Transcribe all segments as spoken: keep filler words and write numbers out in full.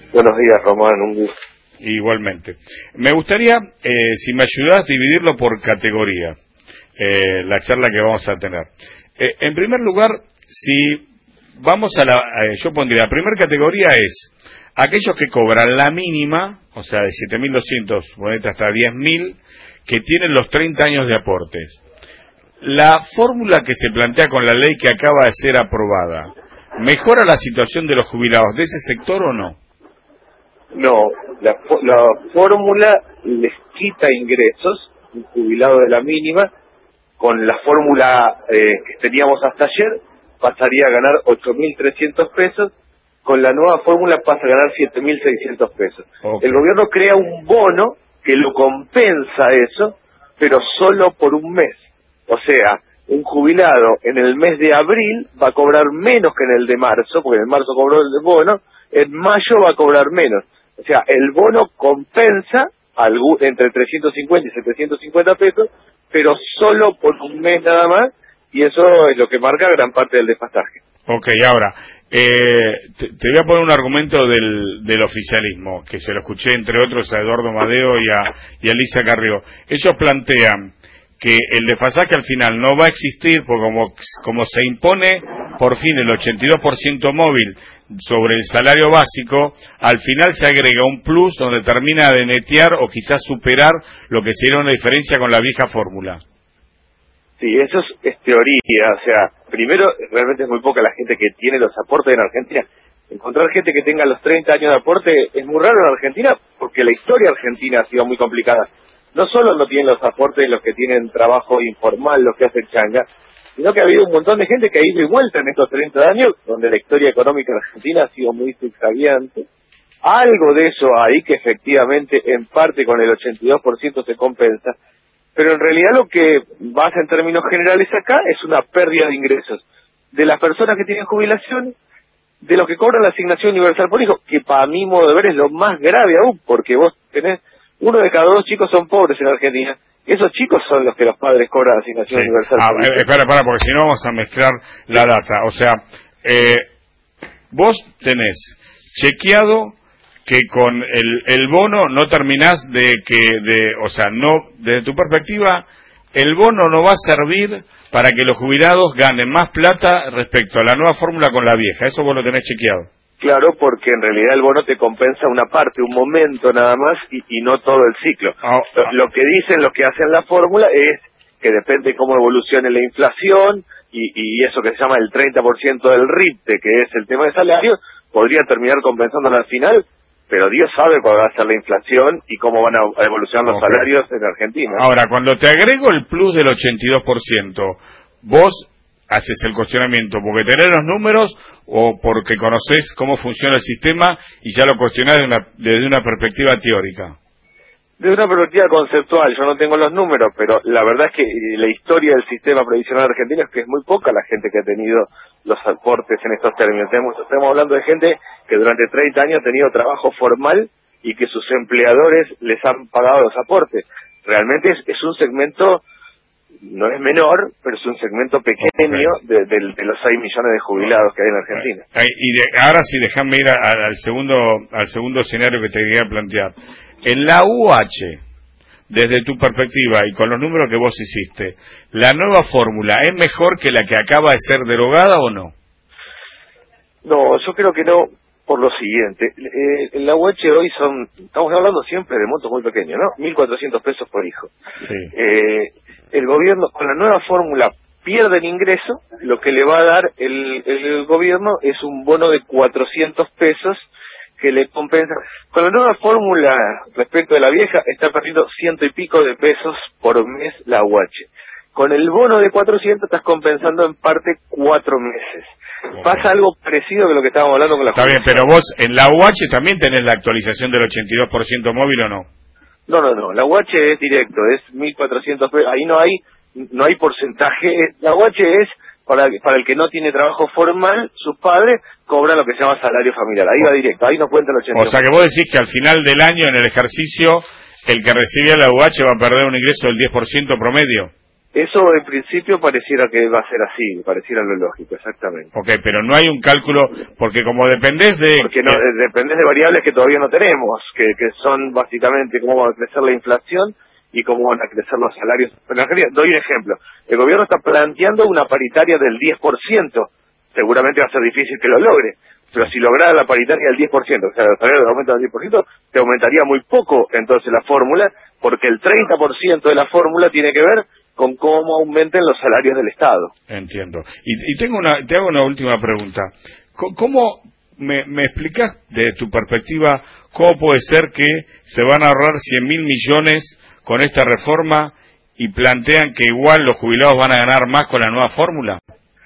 Buenos días, Román, un gusto. Igualmente. Me gustaría, eh, si me ayudás, dividirlo por categoría, eh, la charla que vamos a tener. Eh, en primer lugar, si vamos a la, eh, yo pondría, la primera categoría es aquellos que cobran la mínima, o sea, de siete mil doscientos, ponete hasta diez mil, que tienen los treinta años de aportes. La fórmula que se plantea con la ley que acaba de ser aprobada, ¿mejora la situación de los jubilados de ese sector o no? No, la, la fórmula les quita ingresos, un jubilado de la mínima, con la fórmula eh, que teníamos hasta ayer, pasaría a ganar ocho mil trescientos pesos, con la nueva fórmula pasa a ganar siete mil seiscientos pesos. Okay. El gobierno crea un bono que lo compensa eso, pero solo por un mes. O sea, un jubilado en el mes de abril va a cobrar menos que en el de marzo, porque en marzo cobró el bono, en mayo va a cobrar menos. O sea, el bono compensa algún, entre trescientos cincuenta y setecientos cincuenta pesos, pero solo por un mes nada más, y eso es lo que marca gran parte del desfasaje. Ok, ahora, eh, te, te voy a poner un argumento del, del oficialismo, que se lo escuché entre otros a Eduardo Madeo y a, y a Alicia Carrió. Ellos plantean que el desfasaje al final no va a existir, porque como, como se impone por fin el ochenta y dos por ciento móvil sobre el salario básico, al final se agrega un plus donde termina de netear o quizás superar lo que sería una diferencia con la vieja fórmula. Sí, eso es, es teoría, o sea, primero, realmente es muy poca la gente que tiene los aportes en Argentina. Encontrar gente que tenga los treinta años de aporte es muy raro en Argentina, porque la historia argentina ha sido muy complicada. No solo no tienen los aportes los que tienen trabajo informal, los que hacen changa, sino que ha habido un montón de gente que ha ido y vuelta en estos treinta años, donde la historia económica de Argentina ha sido muy zigzagueante. Algo de eso hay que efectivamente, en parte con el ochenta y dos por ciento se compensa, pero en realidad lo que basa en términos generales acá es una pérdida de ingresos de las personas que tienen jubilación, de los que cobran la asignación universal por hijo, que para mi modo de ver es lo más grave aún, porque vos tenés uno de cada dos chicos son pobres en Argentina. Esos chicos son los que los padres cobran asignación sí. universal. Ah, eh, espera, espera, porque si no vamos a mezclar la data. O sea, eh, vos tenés chequeado que con el, el bono no terminás de que, de, o sea, no, desde tu perspectiva, el bono no va a servir para que los jubilados ganen más plata respecto a la nueva fórmula con la vieja. Eso vos lo tenés chequeado. Claro, porque en realidad el bono te compensa una parte, un momento nada más, y, y no todo el ciclo. Oh, oh. Lo, lo que dicen, los que hacen la fórmula, es que depende cómo evolucione la inflación, y, y eso que se llama el treinta por ciento del R I P T E, que es el tema de salarios, podría terminar compensándolo al final, pero Dios sabe cuál va a ser la inflación y cómo van a evolucionar los okay. salarios en Argentina. Ahora, cuando te agrego el plus del ochenta y dos por ciento, vos haces el cuestionamiento porque tenés los números o porque conocés cómo funciona el sistema y ya lo cuestionás desde una, desde una perspectiva teórica. Desde una perspectiva conceptual, yo no tengo los números, pero la verdad es que la historia del sistema previsional argentino es que es muy poca la gente que ha tenido los aportes en estos términos. Estamos, estamos hablando de gente que durante treinta años ha tenido trabajo formal y que sus empleadores les han pagado los aportes. Realmente es, es un segmento, no es menor, pero es un segmento pequeño okay. de, de, de los seis millones de jubilados que hay en Argentina. Y de, ahora sí, déjame ir a, al segundo al segundo escenario que te quería plantear. En la U H, desde tu perspectiva y con los números que vos hiciste, ¿la nueva fórmula es mejor que la que acaba de ser derogada o no? No, yo creo que no, por lo siguiente. Eh, en la U H hoy son, estamos hablando siempre de montos muy pequeños, ¿no? mil cuatrocientos pesos por hijo. Sí. Eh, el gobierno, con la nueva fórmula, pierde el ingreso, lo que le va a dar el, el gobierno es un bono de cuatrocientos pesos que le compensa. Con la nueva fórmula respecto de la vieja está perdiendo ciento y pico de pesos por mes la U H. Con el bono de cuatrocientos estás compensando en parte cuatro meses. Okay. Pasa algo parecido que lo que estábamos hablando con la Está bien, pero vos en la U H también tenés la actualización del ochenta y dos por ciento móvil o no? No, no, no, la U H es directo, es mil cuatrocientos pesos, ahí no hay no hay porcentaje. La U H es para, para el que no tiene trabajo formal, sus padres cobran lo que se llama salario familiar, ahí va directo, ahí no cuenta el ochenta por ciento. O sea que vos decís que al final del año en el ejercicio el que recibía la U H va a perder un ingreso del diez por ciento promedio. Eso en principio pareciera que va a ser así, pareciera lo lógico, exactamente. Ok, pero no hay un cálculo, porque como dependés de... Porque no, eh, dependés de variables que todavía no tenemos, que, que son básicamente cómo va a crecer la inflación y cómo van a crecer los salarios. Pero en realidad, doy un ejemplo. El gobierno está planteando una paritaria del diez por ciento. Seguramente va a ser difícil que lo logre. Pero si lograra la paritaria del diez por ciento, o sea, el salario aumenta del diez por ciento, te aumentaría muy poco entonces la fórmula, porque el treinta por ciento de la fórmula tiene que ver con cómo aumenten los salarios del Estado. Entiendo. Y, y tengo una, te hago una última pregunta. ¿Cómo me, me explicas de tu perspectiva cómo puede ser que se van a ahorrar cien mil millones con esta reforma y plantean que igual los jubilados van a ganar más con la nueva fórmula?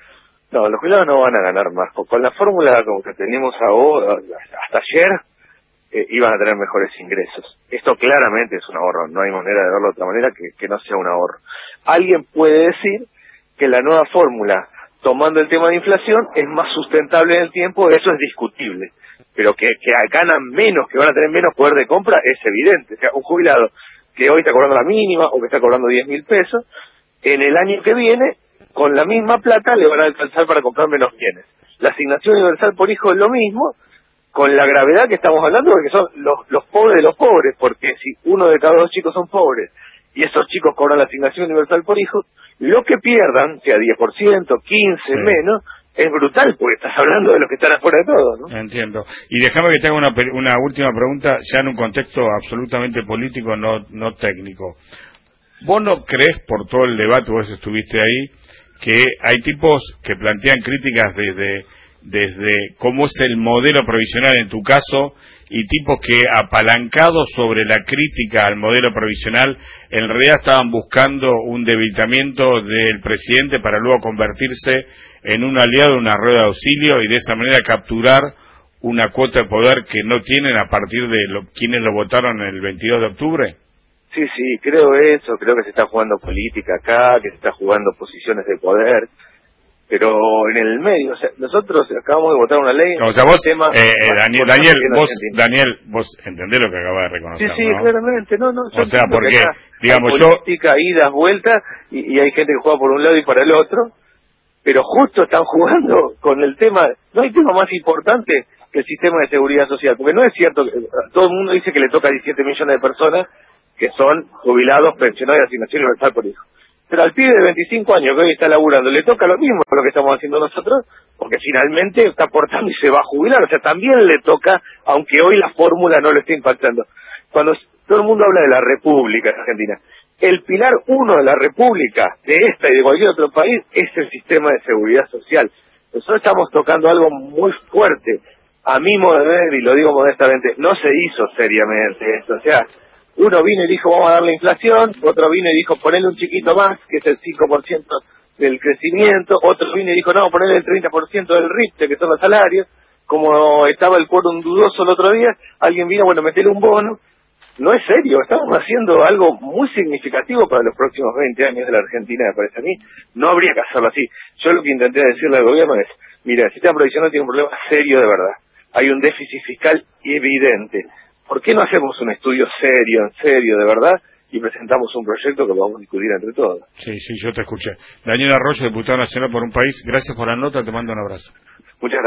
No, los jubilados no van a ganar más. Con la fórmula como que tenemos ahora, hasta ayer, eh, iban a tener mejores ingresos. Esto claramente es un ahorro, no hay manera de verlo de otra manera que, que no sea un ahorro. Alguien puede decir que la nueva fórmula, tomando el tema de inflación, es más sustentable en el tiempo, eso es discutible. Pero que, que ganan menos, que van a tener menos poder de compra, es evidente. O sea, un jubilado que hoy está cobrando la mínima o que está cobrando diez mil pesos, en el año que viene, con la misma plata, le van a alcanzar para comprar menos bienes. La asignación universal por hijo es lo mismo, con la gravedad que estamos hablando, porque son los, los pobres de los pobres, porque si uno de cada dos chicos son pobres, y esos chicos cobran la asignación universal por hijo, lo que pierdan, sea diez por ciento, quince, sí, menos, es brutal, porque estás hablando de los que están afuera de todo, ¿no? Entiendo. Y déjame que te haga una, una última pregunta, ya en un contexto absolutamente político, no, no técnico. ¿Vos no crees, por todo el debate, vos estuviste ahí, que hay tipos que plantean críticas desde, desde cómo es el modelo provisional en tu caso, y tipos que apalancados sobre la crítica al modelo provisional en realidad estaban buscando un debilitamiento del presidente para luego convertirse en un aliado de una rueda de auxilio y de esa manera capturar una cuota de poder que no tienen a partir de lo, quienes lo votaron el veintidós de octubre? Sí, sí, creo eso, creo que se está jugando política acá, que se está jugando posiciones de poder, pero en el medio, o sea, nosotros acabamos de votar una ley... O sea, vos, tema eh, Daniel, Daniel vos, Daniel, vos entendés lo que acabas de reconocer, sí, sí, ¿no? claramente, no, no. O sea, porque, digamos, hay yo... política, idas, vueltas, y, y hay gente que juega por un lado y para el otro, pero justo están jugando con el tema, no hay tema más importante que el sistema de seguridad social, porque no es cierto, que todo el mundo dice que le toca a diecisiete millones de personas que son jubilados, pensionados de asignación universal por hijo. Pero al pibe de veinticinco años que hoy está laburando, le toca lo mismo que lo que estamos haciendo nosotros, porque finalmente está aportando y se va a jubilar. O sea, también le toca, aunque hoy la fórmula no lo esté impactando. Cuando todo el mundo habla de la República en Argentina, el pilar uno de la República, de esta y de cualquier otro país, es el sistema de seguridad social. Nosotros estamos tocando algo muy fuerte. A mi modo de ver, y lo digo modestamente, no se hizo seriamente esto. O sea, uno vino y dijo vamos a darle inflación, otro vino y dijo ponele un chiquito más, que es el cinco por ciento del crecimiento, otro vino y dijo no, ponele el treinta por ciento del R I P T E, que son los salarios, como estaba el quórum dudoso el otro día, alguien vino, bueno, metele un bono. No es serio, estamos haciendo algo muy significativo para los próximos veinte años de la Argentina, me parece a mí, no habría que hacerlo así. Yo lo que intenté decirle al gobierno es, mira, el sistema provisional tiene un problema serio de verdad, hay un déficit fiscal evidente. ¿Por qué no hacemos un estudio serio, en serio, de verdad, y presentamos un proyecto que podamos discutir entre todos? Sí, sí, yo te escuché. Daniel Arroyo, diputado nacional por un país, gracias por la nota, te mando un abrazo. Muchas gracias.